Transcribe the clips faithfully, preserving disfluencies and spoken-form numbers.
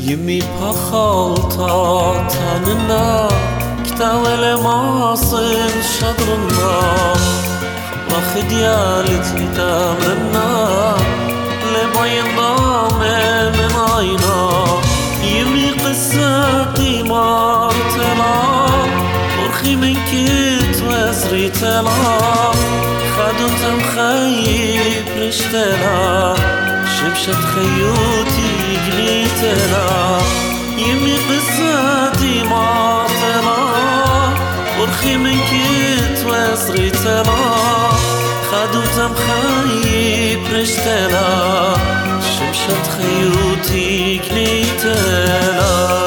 يمي بخالطة تاننا كتاول ماصن شدرنا راخد يالت لتامرنا لبين ضامن من عينا يمي قصتي مارتلا ورخي من كت واسري تلا خدو تمخيب رشتلا شمشت خيوتي قليتلا يمي قصتي مارتلا ورخي من كت واسري تلا خدو تمخيب رشتلا شمشت خيوتي قليتلا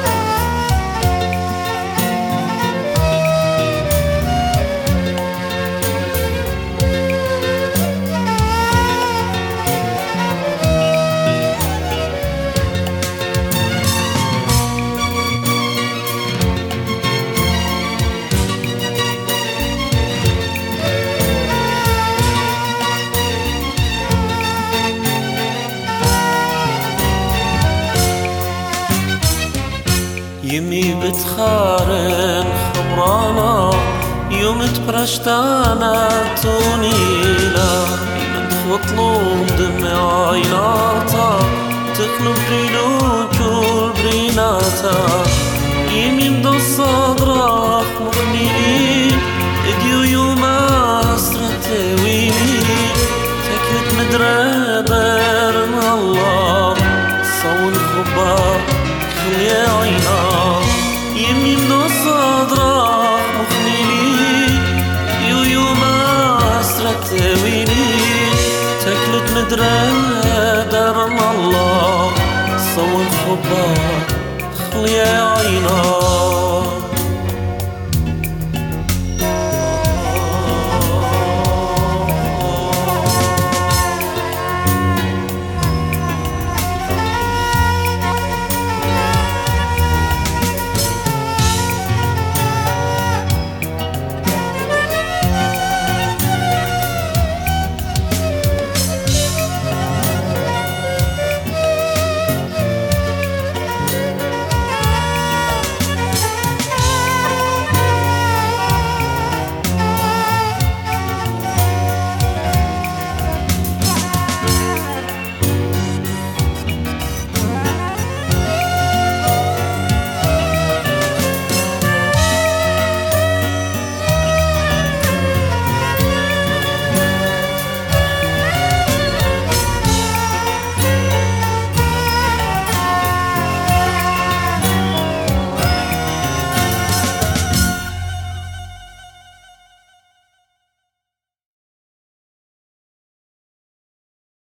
يمي بتخارن خبرانا يوم تبرشتانا تونيلا من تخطلوم دمع عيناتا تخلب ريلو كل بريناتا يمي مدو صدرك مغنيني اديو يوم اسرة ويني تكلت مدرى درن الله صون خبار خلي عينا يمي من صدرك مخنيني يو يوم أسرت ويني تكلت مدرى درن الله صون خبار خلي عينا